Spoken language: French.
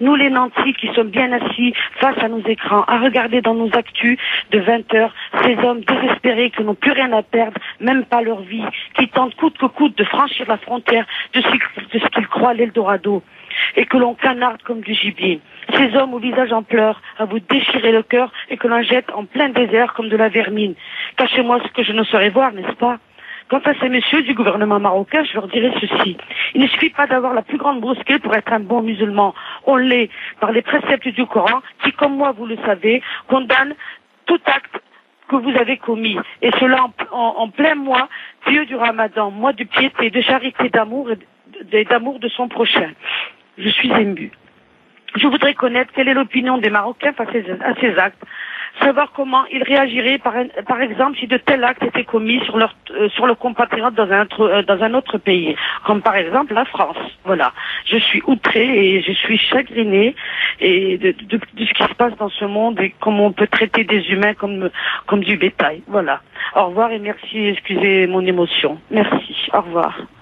nous les nantis qui sommes bien assis face à nos écrans, à regarder dans nos actus de 20 heures ces hommes désespérés qui n'ont plus rien à perdre, même pas leur vie, qui tentent coûte que coûte de franchir la frontière de ce qu'ils croient l'Eldorado, et que l'on canarde comme du gibier. Ces hommes au visage en pleurs, à vous déchirer le cœur et que l'on jette en plein désert comme de la vermine. Cachez-moi ce que je ne saurais voir, n'est-ce pas? Quant à ces messieurs du gouvernement marocain, je leur dirais ceci. Il ne suffit pas d'avoir la plus grande brusquerie pour être un bon musulman. On l'est par les préceptes du Coran qui, comme moi, vous le savez, condamne tout acte que vous avez commis. Et cela en plein mois pieux du Ramadan, mois de piété, de charité, d'amour et d'amour de son prochain. Je suis ému. Je voudrais connaître quelle est l'opinion des Marocains face à ces actes, savoir comment ils réagiraient, par exemple, si de tels actes étaient commis sur leurs compatriotes dans un autre pays, comme par exemple la France. Voilà. Je suis outrée et je suis chagrinée et de ce qui se passe dans ce monde et comment on peut traiter des humains comme du bétail. Voilà. Au revoir et merci, excusez mon émotion. Merci. Au revoir.